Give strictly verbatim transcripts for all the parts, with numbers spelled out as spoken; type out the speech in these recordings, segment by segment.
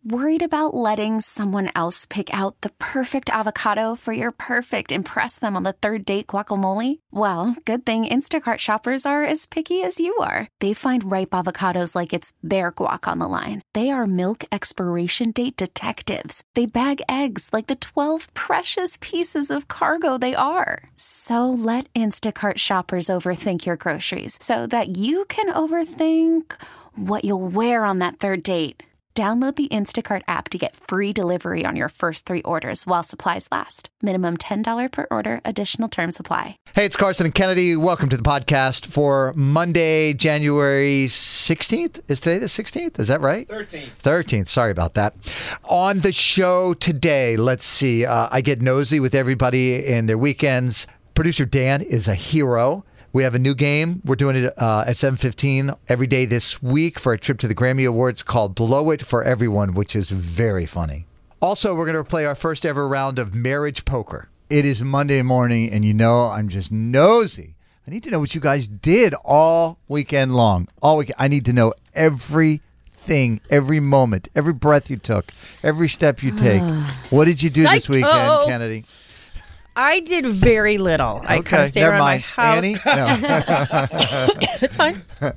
Worried about letting someone else pick out the perfect avocado for your perfect impress them on the third date guacamole? Well, good thing Instacart shoppers are as picky as you are. They find ripe avocados like it's their guac on the line. They are milk expiration date detectives. They bag eggs like the twelve precious pieces of cargo they are. So let Instacart shoppers overthink your groceries so that you can overthink what you'll wear on that third date. Download the Instacart app to get free delivery on your first three orders while supplies last. Minimum ten dollars per order. Additional terms apply. Hey, it's Carson and Kennedy. Welcome to the podcast for Monday, January sixteenth. Is today the sixteenth? Is that right? thirteenth. thirteenth. Sorry about that. On the show today, let's see. Uh, I get nosy with everybody in their weekends. Producer Dan is a hero. We have a new game. We're doing it uh, at seven fifteen every day this week for a trip to the Grammy Awards called Blow It for Everyone, which is very funny. Also, we're going to play our first ever round of marriage poker. It is Monday morning, and you know I'm just nosy. I need to know what you guys did all weekend long. All weekend. I need to know everything, every moment, every breath you took, every step you take. What did you do this Psycho. weekend, Kennedy? I did very little. I Okay, kind of stayed never around mind. my house. Annie? No. It's fine.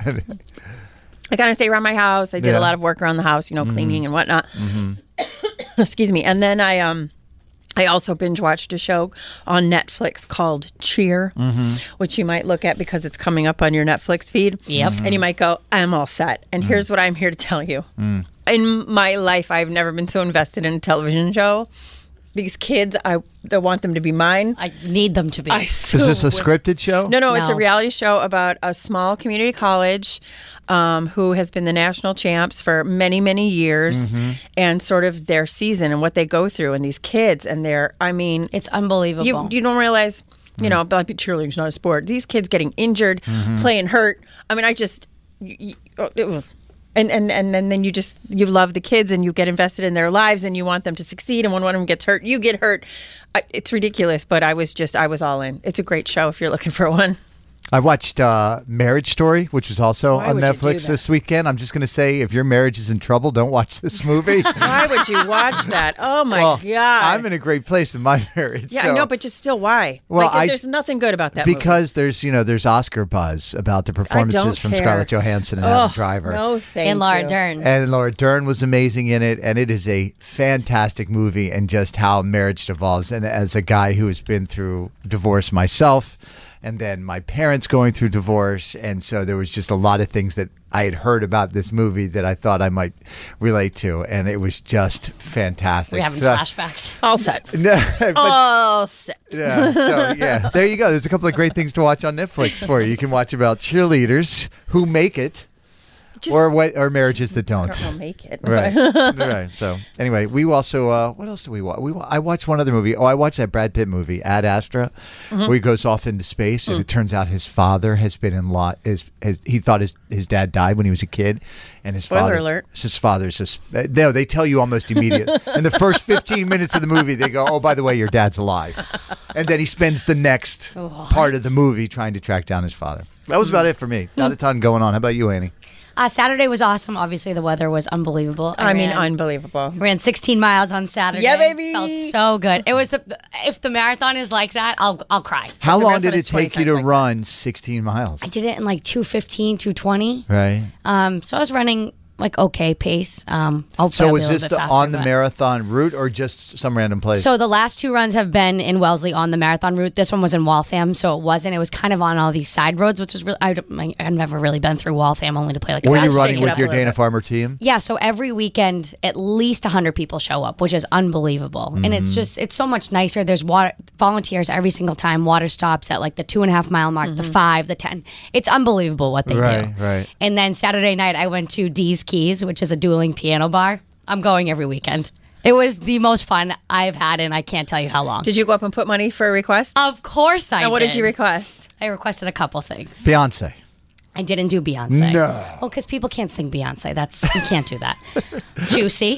I kind of stayed around my house. I did Yeah. a lot of work around the house, you know, cleaning and whatnot. Mm-hmm. Excuse me. And then I um, I also binge watched a show on Netflix called Cheer, Mm-hmm. which you might look at because it's coming up on your Netflix feed. Yep. And you might go, I'm all set. And Mm. here's what I'm here to tell you. In my life, I've never been so invested in a television show. These kids, I, I want them to be mine. I need them to be. I Is this a so scripted show? No, no, it's a No. reality show about a small community college um, who has been the national champs for many, many years, and sort of their season and what they go through. And these kids, and they're, I mean, It's unbelievable. you you don't realize, you know, like cheerleading's not a sport. These kids getting injured, playing hurt. I mean, I just, y- y- oh, it was- and and and then then you just you love the kids and you get invested in their lives and you want them to succeed. And when one of them gets hurt, you get hurt. I, it's ridiculous, but I was just I was all in. It's a great show if you're looking for one. I watched uh, Marriage Story, which was also Why on would you do Netflix that? this weekend. I'm just going to say, if your marriage is in trouble, don't watch this movie. Why would you watch that? Oh my well, god! I'm in a great place in my marriage. yeah, so- I know, but just still, why? Well, like, I- there's nothing good about that movie. because there's you know there's Oscar buzz about the performances don't from care. Scarlett Johansson and oh, Adam Driver. No, thank and Laura you. Dern. And Laura Dern was amazing in it, and it is a fantastic movie, and just how marriage devolves. And as a guy who has been through divorce myself, and then my parents going through divorce, and so there was just a lot of things that I had heard about this movie that I thought I might relate to, and it was just fantastic. We're having So- flashbacks. All set. No, but- All set. yeah, so yeah, there you go. There's a couple of great things to watch on Netflix for you. You can watch about cheerleaders who make it, Just- or what, or marriages that I don't. don't know, make it. Right, right. So anyway, we also uh, what else do we watch? We wa- I watched one other movie. Oh, I watched that Brad Pitt movie, Ad Astra, Mm-hmm. where he goes off into space, Mm. and it turns out his father has been in lot. His, his he thought his his dad died when he was a kid, and his Spoiler father. alert. His father's just no. They tell you almost immediately in the first fifteen minutes of the movie. They go, "Oh, by the way, your dad's alive," and then he spends the next part of the movie trying to track down his father. That was about it for me. Not a ton going on. How about you, Annie? Uh, Saturday was awesome. Obviously, the weather was unbelievable. I mean, ran, unbelievable. ran sixteen miles on Saturday. Yeah, baby. Felt so good. It was the if the marathon is like that, I'll I'll cry. How The long marathon did it is twenty take you to times like that. run sixteen miles? I did it in like two fifteen, two twenty. Right. Um, so I was running like okay pace. Um, hopefully So I'll be was a little this bit the, faster, on the but- marathon route or just some random place? So the last two runs have been in Wellesley on the marathon route. This one was in Waltham, so it wasn't. It was kind of on all these side roads, which was really. I, I've never really been through Waltham, only to play like. a were Let's you shake running it with up a your little Dana bit. Farmer team? Yeah, so every weekend at least one hundred people show up, which is unbelievable. And Mm-hmm. it's just, it's so much nicer. There's water, volunteers every single time. Water stops at like the two and a half mile mark, the five, the ten. It's unbelievable what they Right, do. right. And then Saturday night, I went to Dee's Keys, which is a dueling piano bar. I'm going every weekend. It was the most fun I've had, and I can't tell you how long. Did you go up and put money for a request? Of course I and what did. did you request? I requested a couple things. Beyonce. I didn't do Beyonce. No. Well, because people can't sing Beyonce. That's you can't do that. Juicy.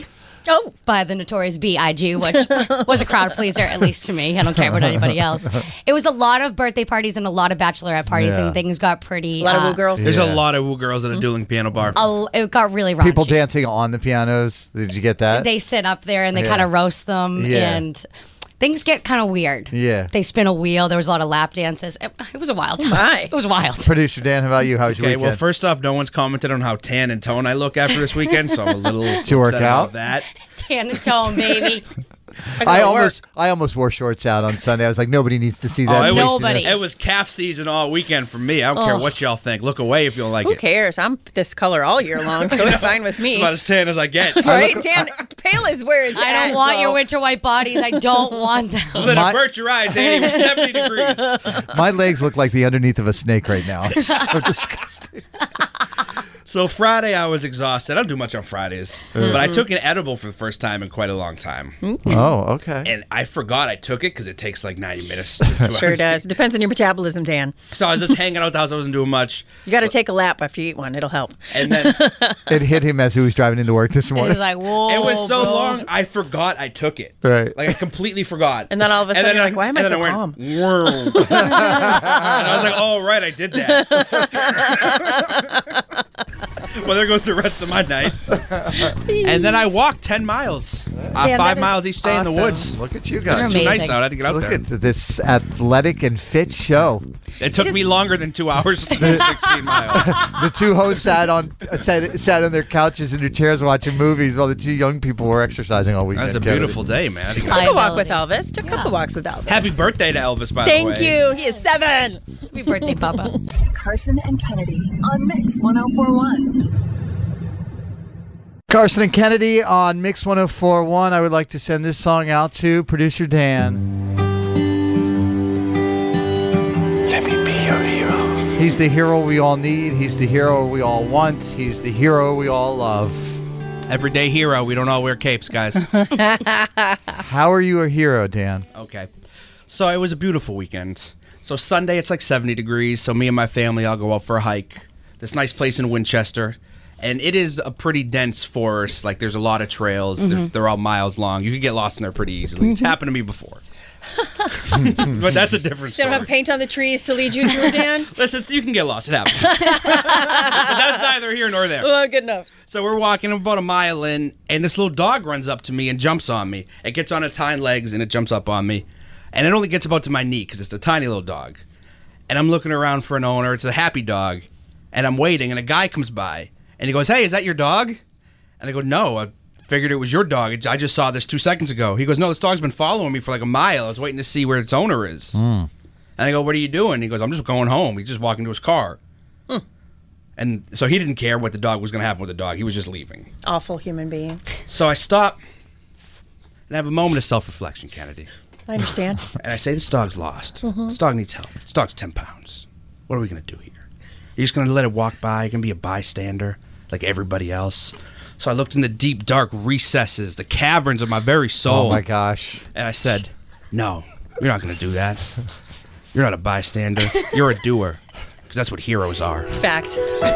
Oh. by the Notorious B I G, which was a crowd pleaser, at least to me. I don't care about anybody else. It was a lot of birthday parties and a lot of bachelorette parties, Yeah. and things got pretty... A lot of uh, woo girls. There's Yeah. a lot of woo girls at a dueling piano bar. a- It got really raunchy. People dancing on the pianos. Did you get that? They sit up there and they Yeah. kind of roast them, Yeah. and things get kind of weird. Yeah. They spin a wheel. There was a lot of lap dances. It, it was a wild time. my. It was wild. Producer Dan, how about you? How was your Okay, weekend? well, first off, no one's commented on how tan and tone I look after this weekend, so I'm a little Did you work upset out? about that. Tan and tone, baby. I, I gotta almost, work. I almost wore shorts out on Sunday. I was like, nobody needs to see that. Oh, it was, Nobody. it was calf season all weekend for me. I don't care Ugh. what y'all think. Look away if you don't like Who it. cares? I'm this color all year long, so it's fine with It's me. about as tan as I get. Right? Dan, pale is where it's I at, don't want your though. winter white bodies. I don't want them. Well, then My- avert your eyes, Annie. It was seventy degrees. My legs look like the underneath of a snake right now. It's so disgusting. So Friday, I was exhausted. I don't do much on Fridays, but I took an edible for the first time in quite a long time, Oh, okay. and I forgot I took it because it takes like ninety minutes. to two Sure hours. does. Depends on your metabolism, Dan. So I was just hanging out the house. I wasn't doing much, You got to take a lap after you eat one. It'll help. and then It hit him as he was driving into work this morning. It's like, whoa. it was so bro. long. I forgot I took it. Right. Like I completely forgot. And then all of a sudden then you're like, why am I and then so went, calm? "Whirr." and I was like, oh, right, I did that. Well, there goes the rest of my night. And then I walked ten miles. Uh, Dan, five that is miles each day in the awesome. woods. Look at you It's guys. too amazing. nice out. I had to get out Look there. at this athletic and fit show. It took me longer than two hours to do sixteen miles. The two hosts sat on sat, sat on their couches in their chairs watching movies while the two young people were exercising all weekend. That's a Kennedy. beautiful day, man. Took a walk with Liability. Elvis. Took a couple walks with Elvis. Happy birthday to Elvis, by Thank the way. you. He is seven. Happy birthday, Papa. Carson and Kennedy on Mix ten forty-one. Carson and Kennedy on Mix ten forty-one. I would like to send this song out to producer Dan. Let me be your hero. He's the hero we all need. He's the hero we all want. He's the hero we all love. Everyday hero. We don't all wear capes, guys. How are you a hero, Dan? Okay. So it was a beautiful weekend. So Sunday, it's like seventy degrees. So me and my family, I'll go out for a hike. This nice place in Winchester. And it is a pretty dense forest. Like, there's a lot of trails. They're, they're all miles long. You could get lost in there pretty easily. It's happened to me before. But that's a different They story. don't have paint on the trees to lead you through, Dan? Listen, you can get lost. It happens. But that's neither here nor there. Well, good enough. So we're walking about a mile in, and this little dog runs up to me and jumps on me. It gets on its hind legs, and it jumps up on me. And it only gets about to my knee because it's a tiny little dog. And I'm looking around for an owner. It's a happy dog. And I'm waiting, and a guy comes by. And he goes, hey, is that your dog? And I go, no, I figured it was your dog. I just saw this two seconds ago. He goes, no, this dog's been following me for like a mile. I was waiting to see where its owner is. And I go, what are you doing? He goes, I'm just going home. He's just walking to his car. And so he didn't care what the dog was going to happen with the dog. He was just leaving. Awful human being. So I stop and have a moment of self-reflection, Kennedy. I understand. And I say, this dog's lost. This dog needs help. This dog's ten pounds. What are we going to do here? You're just going to let it walk by? You're going to be a bystander like everybody else? So I looked in the deep, dark recesses, the caverns of my very soul. Oh, my gosh. And I said, no, you're not going to do that. You're not a bystander. You're a doer. Because that's what heroes are. Fact.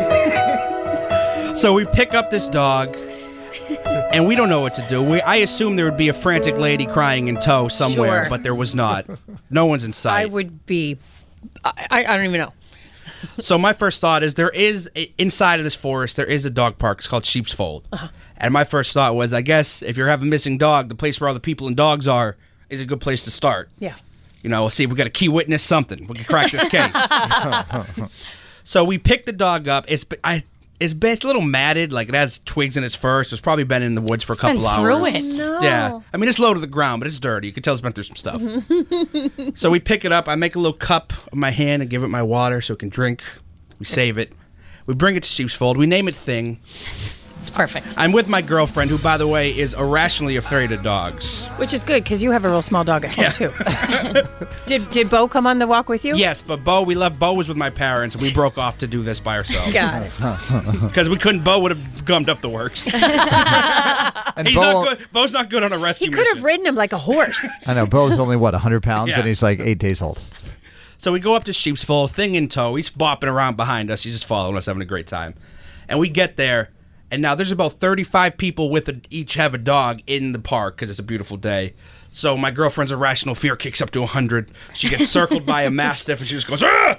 So we pick up this dog, and we don't know what to do. We, I assume there would be a frantic lady crying in tow somewhere, Sure. but there was not. No one's in sight. I would be. I, I don't even know. So my first thought is there is, a, inside of this forest, there is a dog park. It's called Sheep's Fold. Uh-huh. And my first thought was, I guess if you have a missing dog, the place where all the people and dogs are is a good place to start. Yeah. You know, we'll see if we got a key witness, something. We can crack this case. So we picked the dog up. It's I, it's, it's a little matted, like it has twigs in its fur. So it's probably been in the woods for a couple been hours. through it. No. Yeah, I mean it's low to the ground, but it's dirty. You can tell it's been through some stuff. So we pick it up. I make a little cup of my hand and give it my water so it can drink. We save it. We bring it to Sheep's Fold. We name it Thing. It's perfect. I'm with my girlfriend, who, by the way, is irrationally afraid of dogs. Which is good because you have a real small dog at home too. did Did Bo come on the walk with you? Yes, but Bo, we left. Bo was with my parents, and we broke off to do this by ourselves. Got it. Because we couldn't. Bo would have gummed up the works. And He's Bo, not good. Bo's not good on a He rescue could have mission. ridden him like a horse. I know, Bo's only, what, one hundred pounds? Yeah. And he's like eight days old. So we go up to Sheep's Fold, Thing in tow. He's bopping around behind us. He's just following us, having a great time. And we get there, And now there's about thirty-five people with a, each have a dog in the park because it's a beautiful day. So my girlfriend's irrational fear kicks up to one hundred. She gets circled by a mastiff and she just goes, ah!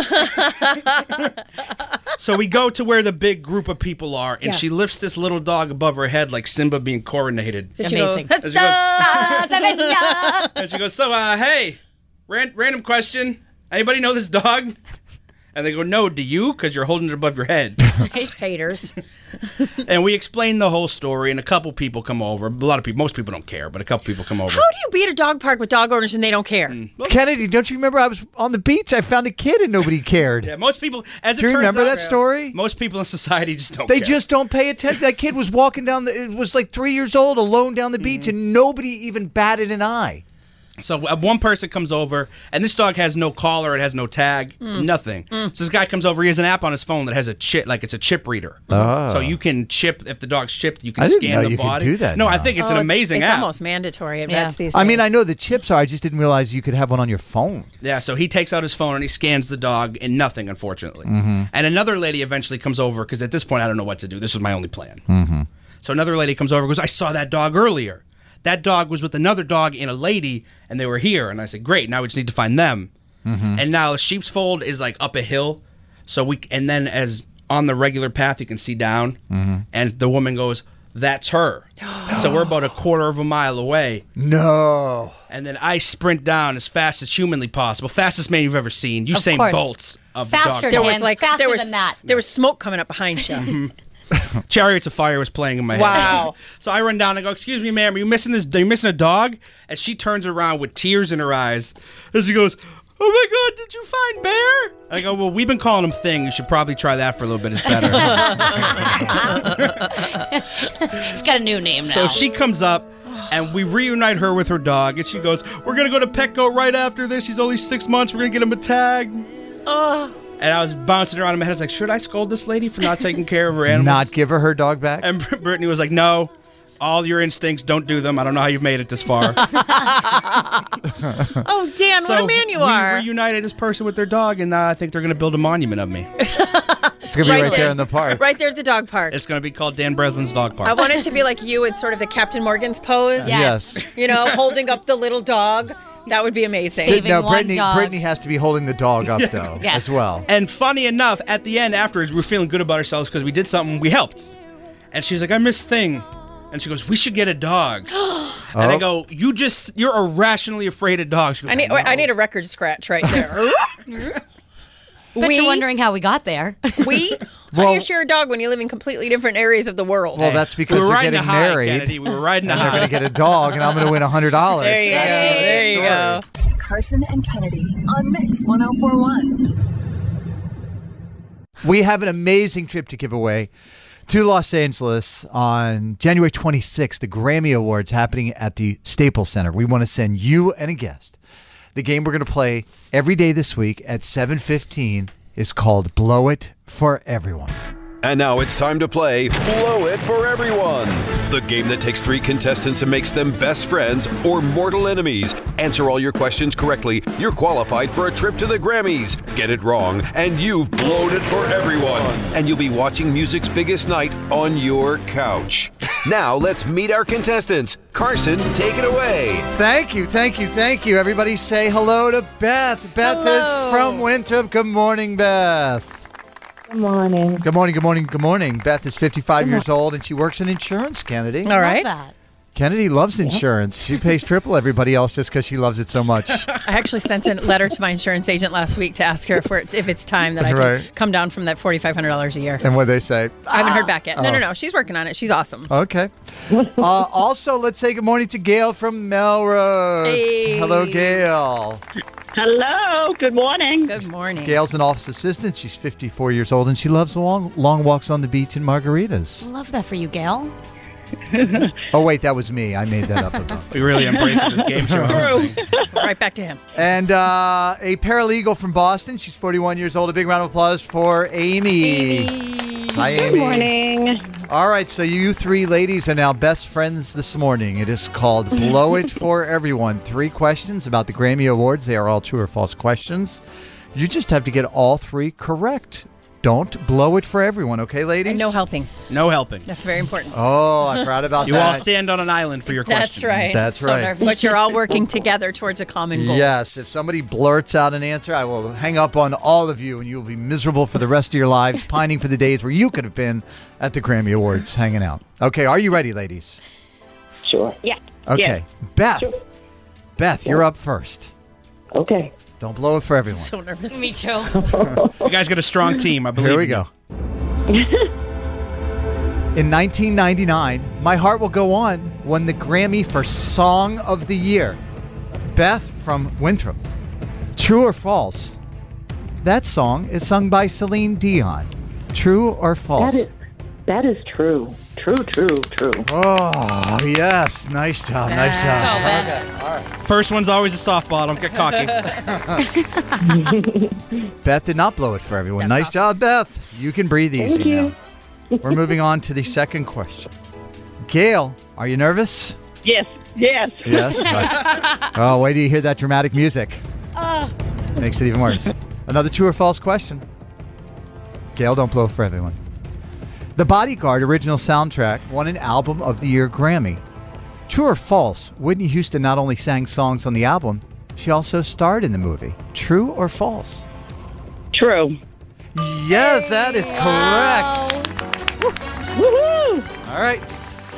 So we go to where the big group of people are, and Yeah. she lifts this little dog above her head like Simba being coronated. Does she Amazing. go, And she goes, and she goes, so, uh, hey, ran- random question. Anybody know this dog? And they go, no, do you? Because you're holding it above your head. haters. And we explain the whole story, and a couple people come over. A lot of people, most people don't care, but a couple people come over. How do you be at a dog park with dog owners and they don't care? Kennedy, don't you remember I was on the beach? I found a kid and nobody cared. Yeah, most people, as it Do you turns remember out, that story? most people in society just don't They care. just don't pay attention. That kid was walking down the, it was like three years old, alone down the beach, and nobody even batted an eye. So uh, one person comes over, and this dog has no collar, it has no tag, nothing. So this guy comes over, he has an app on his phone that has a chip, like it's a chip reader. Oh. So you can chip, if the dog's chipped, you can I didn't scan know the you could body. do that No, I now. think it's an Oh, amazing it's app. almost mandatory at Yeah. vets these days. I mean, I know the chips are. I just didn't realize you could have one on your phone. Yeah, so he takes out his phone and he scans the dog, and nothing, unfortunately. Mm-hmm. And another lady eventually comes over, because at this point I don't know what to do. This was my only plan. Mm-hmm. So another lady comes over and goes, I saw that dog earlier. That dog was with another dog and a lady, and they were here. And I said, great, now we just need to find them. Mm-hmm. And now Sheep's Fold is like up a hill. So we, and then as on the regular path, you can see down. Mm-hmm. And the woman goes, that's her. So we're about a quarter of a mile away. No. And then I sprint down as fast as humanly possible. Fastest man you've ever seen. Of Usain course. Bolt's of Faster, the there dog. Dan. was like faster there was than that. there was smoke coming up behind you. Chariots of Fire was playing in my head. Wow. So I run down and I go, excuse me, ma'am, are you missing this? Are you missing a dog? And she turns around with tears in her eyes. And she goes, oh my God, did you find Bear? And I go, well, we've been calling him Thing. You should probably try that for a little bit. It's better. It's got a new name now. So she comes up and we reunite her with her dog. And she goes, we're going to go to Petco right after this. He's only six months. We're going to get him a tag. And I was bouncing around in my head. I was like, should I scold this lady for not taking care of her animals? Not give her her dog back? And Br- Brittany was like, no, all your instincts, don't do them. I don't know how you've made it this far. Oh, Dan, what a man you we are. reunited this person with their dog, and uh, I think they're going to build a monument of me. It's going to be right, there in the park. Right there at the dog park. It's going to be called Dan Breslin's Dog Park. I want it to be like you in sort of the Captain Morgan's pose. Yes. Yes. You know, holding up the little dog. That would be amazing. Saving no, one Brittany, dog. Brittany has to be holding the dog up, though, Yes. as well. And funny enough, at the end, afterwards, we were feeling good about ourselves because we did something, we helped. And she's like, I miss Thing. And she goes, we should get a dog. And I Oh. go, you just, you're irrationally afraid of dogs. She goes, I need know." I need a record scratch right there. Bet we you're wondering how we got there. we how do Well- you share a dog when you live in completely different areas of the world? Well, that's We because were they're riding a getting high, married. Kennedy. We were riding a And they're going high. to get a dog, and I'm going to win one hundred dollars. there you go. There you go. Carson and Kennedy on Mix ten forty-one. We have an amazing trip to give away to Los Angeles on January twenty-sixth, the Grammy Awards happening at the Staples Center. We want to send you and a guest. The game we're going to play every day this week at seven fifteen is called Blow It for Everyone. And now it's time to play Blow It for Everyone, the game that takes three contestants and makes them best friends or mortal enemies. Answer all your questions correctly, you're qualified for a trip to the Grammys. Get it wrong, and you've blown it for everyone. And you'll be watching music's biggest night on your couch. Now let's meet our contestants. Carson, take it away. Thank you, thank you, thank you. Everybody say hello to Beth. Beth Hello. is from Winthrop. Good morning, Beth. Good morning. Good morning, good morning, good morning. Beth is fifty-five years old, and she works in insurance, Kennedy. All right. Love that. Kennedy loves insurance. She pays triple everybody else just because she loves it so much. I actually sent a letter to my insurance agent last week to ask her if, we're, if it's time that I can Right. come down from that forty-five hundred dollars a year. And what they say? I haven't heard back yet. No, Oh. no, no. She's working on it. She's awesome. Okay. Uh, also, let's say good morning to Gail from Melrose. Hey. Hello, Gail. Hello. Good morning. Good morning. Gail's an office assistant. She's fifty-four years old, and she loves long, long walks on the beach and margaritas. Love that for you, Gail. Oh, wait, that was me. I made that up. Above. We really embraced this game show host thing. Right back to him. And uh, a paralegal from Boston. She's forty-one years old. A big round of applause for Amy. Hi, Amy. Good morning. All right, so you three ladies are now best friends this morning. It is called Blow It for Everyone. Three questions about the Grammy Awards. They are all true or false questions. You just have to get all three correct. Don't blow it for everyone, okay, ladies? And no helping. No helping. That's very important. Oh, I forgot about You that. all stand on an island for your question. That's right. That's So right. nervous. But you're all working together towards a common goal. Yes, if somebody blurts out an answer, I will hang up on all of you and you will be miserable for the rest of your lives, pining for the days where you could have been at the Grammy Awards hanging out. Okay, are you ready, ladies? Sure. Yeah. Okay. Yeah. Beth. Sure. Beth, you're up first. Okay. Don't blow it for everyone. So nervous. Me too. You guys got a strong team, I believe. Here we in you. go. In nineteen ninety-nine, My Heart Will Go On won the Grammy for Song of the Year. Beth from Winthrop. True or false? That song is sung by Celine Dion. True or false? That is that is true. True, true, true. Oh, yes. Nice job. Nice job. Let's go, Beth. First one's always a softball. Don't get cocky. Beth did not blow it for everyone. That's nice job, Beth. You can breathe easy Thank you. now. We're moving on to the second question. Gail, are you nervous? Yes. Yes. Yes. Right. Oh, wait till you hear that dramatic music. Makes it even worse. Another true or false question. Gail, don't blow it for everyone. The Bodyguard original soundtrack won an Album of the Year Grammy. True or false? Whitney Houston not only sang songs on the album, she also starred in the movie. True or false? True. Yes, that is correct. Woohoo! All right.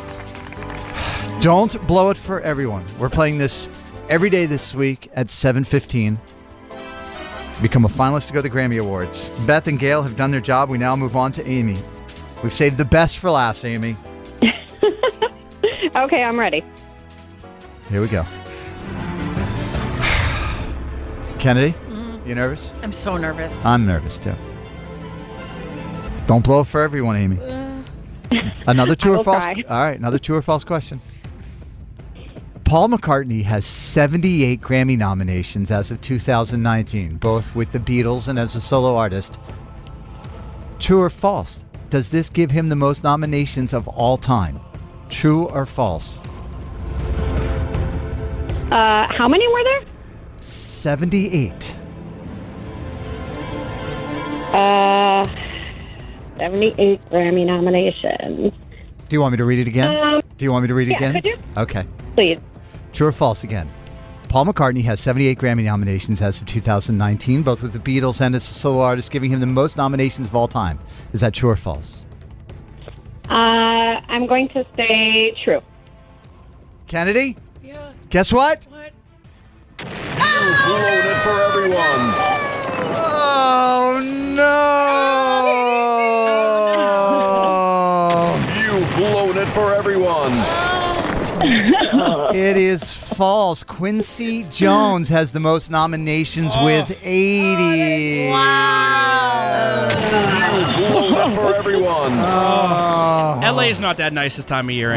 Don't blow it for everyone. We're playing this every day this week at seven fifteen. Become a finalist to go to the Grammy Awards. Beth and Gail have done their job. We now move on to Amy. We've saved the best for last, Amy. Okay, I'm ready. Here we go. Kennedy, you nervous? I'm so nervous. I'm nervous, too. Don't blow it for everyone, Amy. Another true I or will false? try. All right, another true or false question. Paul McCartney has seventy-eight Grammy nominations as of two thousand nineteen, both with the Beatles and as a solo artist. True or false? Does this give him the most nominations of all time? True or false? Uh, how many were there? seventy-eight. Uh, seventy-eight Grammy nominations. Do you want me to read it again? Um, Do you want me to read it yeah, again? could you? Okay. Please. True or false again? Paul McCartney has seventy-eight Grammy nominations as of two thousand nineteen, both with the Beatles and as a solo artist, giving him the most nominations of all time. Is that true or false? Uh, I'm going to say true. Kennedy? Yeah. Guess what? What? You've blown it for everyone. Oh, no. You've blown it for everyone. It is false. Quincy Jones has the most nominations with eighty. You've blown it for everyone. Oh. L A's not that nice this time of year.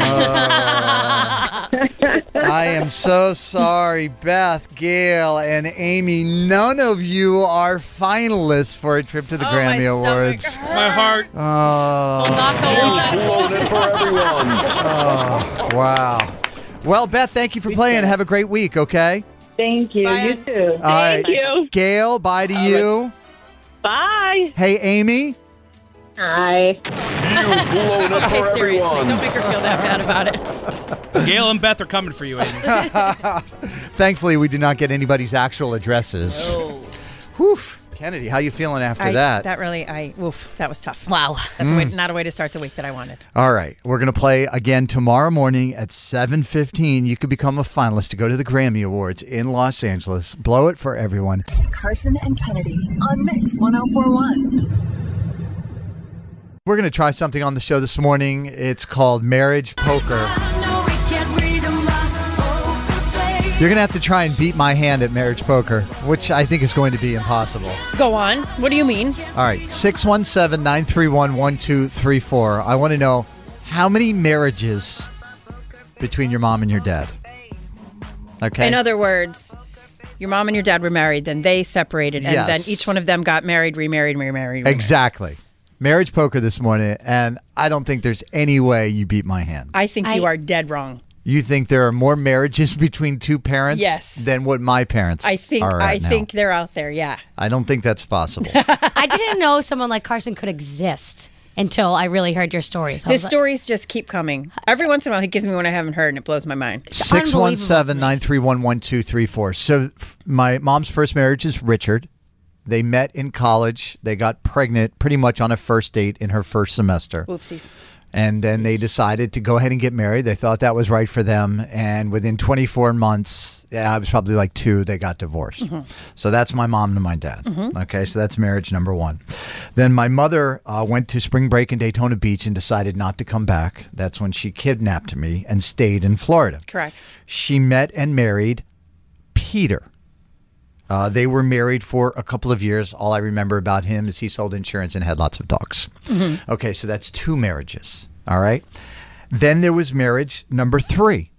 I am so sorry, Beth, Gail, and Amy. None of you are finalists for a trip to the Oh, Grammy my stomach Awards. hurts. My heart. Oh, Not go You've on. blown it for everyone. oh, wow. Well, Beth, thank you for playing. Have a great week, okay? Thank you. Bye. You too. All right. Thank you. Gail, bye to you. Bye. Hey, Amy. Hi. You've blown it Okay, for seriously, everyone. don't make her feel that bad about it. Gail and Beth are coming for you, Amy. Thankfully, we did not get anybody's actual addresses. Whew. Kennedy, how you feeling after I, that? That really, I, oof, that was tough. Wow. That's a way, not a way to start the week that I wanted. All right. We're going to play again tomorrow morning at seven fifteen. You could become a finalist to go to the Grammy Awards in Los Angeles. Blow it for everyone. Carson and Kennedy on Mix one oh four one. We're going to try something on the show this morning. It's called Marriage Poker. You're going to have to try and beat my hand at Marriage Poker, which I think is going to be impossible. Go on. What do you mean? All right. six one seven, nine three one, one two three four. I want to know how many marriages between your mom and your dad? Okay. In other words, your mom and your dad were married, then they separated, and Yes. then each one of them got married, remarried, remarried. remarried. Exactly. Marriage Poker this morning, and I don't think there's any way you beat my hand. I think you I- are dead wrong. You think there are more marriages between two parents Yes. than what my parents I think are I at now? think they're out there. Yeah. I don't think that's possible. I didn't know someone like Carson could exist until I really heard your stories. I The was like, stories just keep coming. Every once in a while, he gives me one I haven't heard, and it blows my mind. six one seven, nine three one, one two three four. So f- my mom's first marriage is Richard. They met in college. They got pregnant pretty much on a first date in her first semester. Oopsies. And then they decided to go ahead and get married. They thought that was right for them. And within twenty-four months, yeah, it was probably like two, they got divorced. Mm-hmm. So that's my mom and my dad. Okay, so that's marriage number one. Then my mother uh, went to spring break in Daytona Beach and decided not to come back. That's when she kidnapped me and stayed in Florida. Correct. She met and married Peter. Uh, they were married for a couple of years. All I remember about him is he sold insurance and had lots of dogs. Mm-hmm. Okay, so that's two marriages. All right. Then there was marriage number three.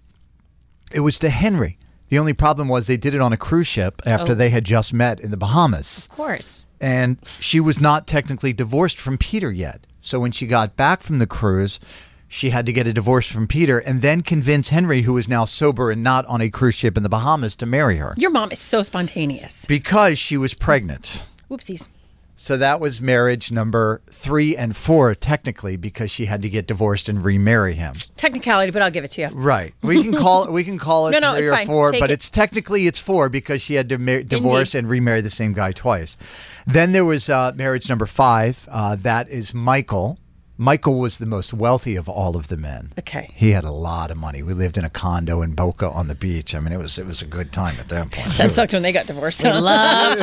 It was to Henry. The only problem was they did it on a cruise ship after Oh. they had just met in the Bahamas. Of course. And she was not technically divorced from Peter yet. So when she got back from the cruise, she had to get a divorce from Peter and then convince Henry, who is now sober and not on a cruise ship in the Bahamas, to marry her Your mom is so spontaneous. because she was pregnant. Whoopsies. So that was marriage number three and four, technically, because she had to get divorced and remarry him. Technicality, but I'll give it to you. Right. We can call we can call it No, no, three it's or fine. four, Take but it. it's technically it's four because she had to mar- divorce Indeed. and remarry the same guy twice. Then there was uh, marriage number five. Uh, that is Michael. Michael was the most wealthy of all of the men. Okay. He had a lot of money. We lived in a condo in Boca on the beach. I mean, it was it was a good time at that point. That sucked when they got divorced. We love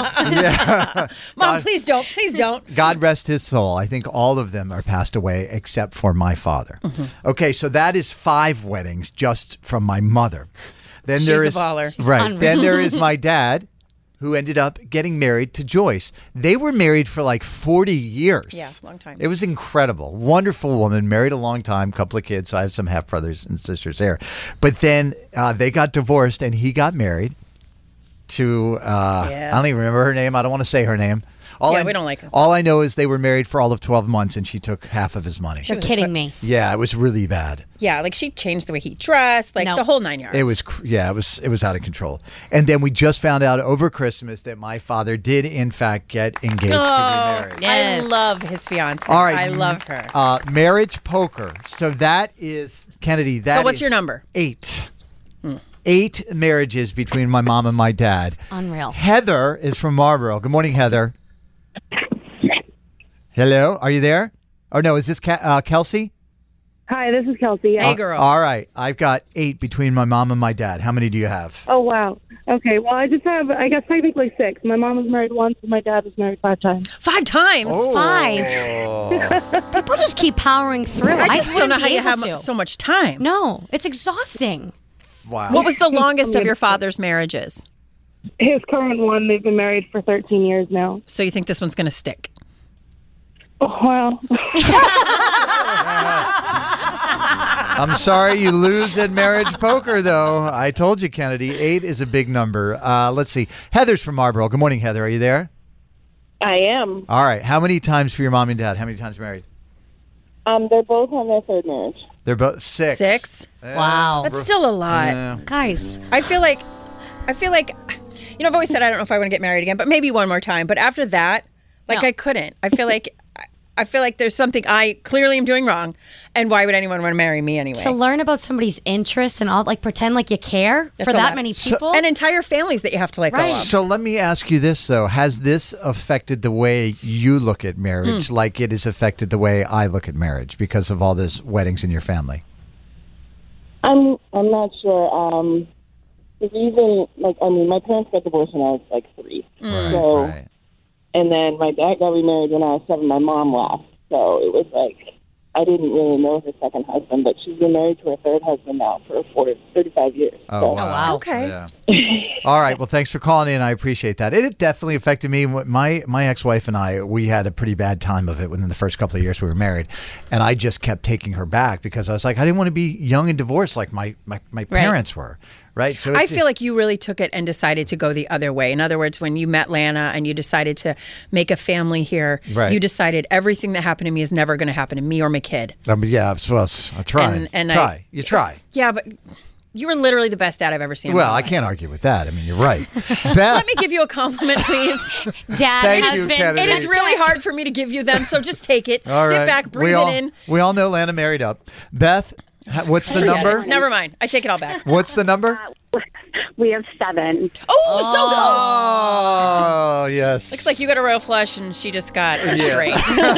Michael. Mom, please don't. Please don't. God rest his soul. I think all of them are passed away except for my father. Mm-hmm. Okay, so that is five weddings just from my mother. Then She's there a is baller. She's right. unreal. Then there is my dad, who ended up getting married to Joyce. They were married for like forty years. Yeah, long time. It was incredible. Wonderful woman, married a long time, couple of kids. So I have some half brothers and sisters there. But then uh, they got divorced and he got married to, uh, Yeah. I don't even remember her name. I don't want to say her name. All Yeah, I, we don't like her. All I know is they were married for all of twelve months and she took half of his money. You're kidding me. Yeah, it was really bad. Yeah, like she changed the way he dressed, like No. the whole nine yards. It was, cr- yeah, it was, it was out of control. And then we just found out over Christmas that my father did, in fact, get engaged to Oh, be married. Yes. I love his fiance. All right, I love her. Uh, marriage poker. So that is Kennedy. That So what's is your number? Eight. Eight marriages between my mom and my dad. Unreal. Heather is from Marlboro. Good morning, Heather. Hello, are you there? Oh no, is this Ke- uh, Kelsey? Hi, this is Kelsey. Hey, girl. All right, I've got eight between my mom and my dad. How many do you have? Oh, wow. Okay, well, I just have, I guess, technically six. My mom was married once, and my dad was married five times. Five times. Oh. Five. People just keep powering through. I just don't know wouldn't how be you able have to. so much time. No, it's exhausting. Wow. What was the longest of your father's marriages? His current one, they've been married for thirteen years now. So you think this one's going to stick? Oh, well. I'm sorry you lose at marriage poker, though. I told you, Kennedy. Eight is a big number. Uh, let's see. Heather's from Marlboro. Good morning, Heather. Are you there? I am. All right. How many times for your mom and dad? How many times married? Um, they're both on their third marriage. They're both six. Six? Yeah. Wow. That's still a lot. Yeah. Guys, I feel like, I feel like, you know, I've always said I don't know if I want to get married again, but maybe one more time. But after that, like No. I couldn't. I feel like, I feel like there's something I clearly am doing wrong, and why would anyone want to marry me anyway? to learn about somebody's interests and all, like pretend like you care That's for a that lot. many So- people. and entire families that you have to let Right. go of. So let me ask you this, though. Has this affected the way you look at marriage Hmm. like it has affected the way I look at marriage because of all this weddings in your family? I'm I'm not sure. Um, the reason, like, I mean, my parents got divorced when I was like three. Right, So, right. and then my dad got remarried when I was seven. My mom left, so it was like I didn't really know her second husband, but she's been married to her third husband now for forty, thirty-five years. Oh, so. wow. wow. Okay. Yeah. All right. Well, thanks for calling in. I appreciate that. It, it definitely affected me. My my ex-wife and I, we had a pretty bad time of it within the first couple of years we were married. And I just kept taking her back because I was like, I didn't want to be young and divorced like my, my, my parents were. right? So I it's- feel like you really took it and decided to go the other way. In other words, when you met Lana and you decided to make a family here, Right. you decided everything that happened to me is never going to happen to me or my kid. I mean, yeah, so I try. And- and I- try. you try. Yeah, but you were literally the best dad I've ever seen. in Well, my I life. can't argue with that. I mean, you're right. Beth, Let me give you a compliment, please. Dad, Thank you, husband. Kennedy. It is really hard for me to give you them, so just take it. all Sit right. back, breathe we it all, in. We all know Lana married up. Beth, ha- what's the Forget number? it. Never mind. I take it all back. What's the number? We have seven. Oh, Oh, yes. so looks like you got a royal flush and she just got a Yeah. straight.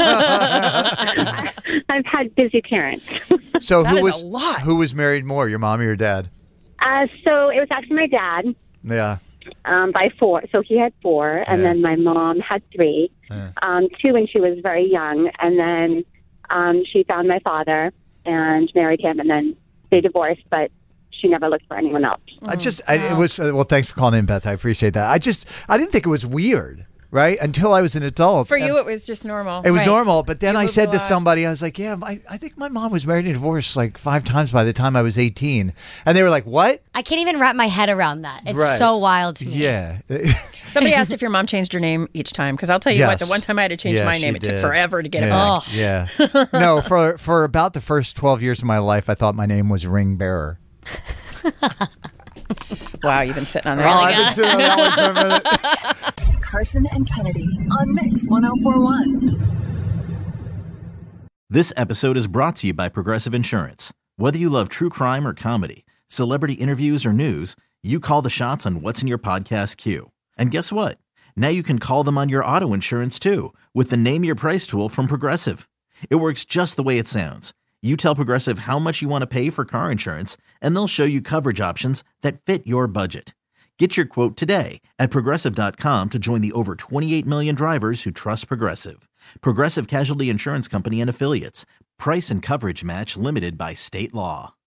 I've had busy parents. So That who is a was lot. who was married more, your mom or your dad? Uh, so it was actually my dad Yeah. um, by four. So he had four, and Yeah. then my mom had three. Yeah. Um, two when she was very young, and then um, she found my father and married him, and then they divorced, but she never looked for anyone else. I just, I, it was, uh, well, thanks for calling in, Beth. I appreciate that. I just, I didn't think it was weird, right? Until I was an adult. For And you, it was just normal. it was Right. normal. But then You I moved said a to lot. somebody, I was like, yeah, I, I think my mom was married and divorced like five times by the time I was eighteen. And they were like, what? I can't even wrap my head around that. It's Right. so wild to me. Yeah. Somebody asked if your mom changed her name each time, because I'll tell you what, the Yes. one time I had to change Yeah, my she name, it took did. forever to get it yeah. back. Yeah. No, for, for about the first twelve years of my life, I thought my name was Ring Bearer. Wow, you've been sitting on that. Oh, I've been sitting on that one for a minute. Carson and Kennedy on Mix ten forty-one. This episode is brought to you by Progressive Insurance. Whether you love true crime or comedy, celebrity interviews or news, you call the shots on what's in your podcast queue. And guess what? Now you can call them on your auto insurance too with the Name Your Price tool from Progressive. It works just the way it sounds. You tell Progressive how much you want to pay for car insurance, and they'll show you coverage options that fit your budget. Get your quote today at Progressive dot com to join the over twenty-eight million drivers who trust Progressive. Progressive Casualty Insurance Company and Affiliates. Price and coverage match limited by state law.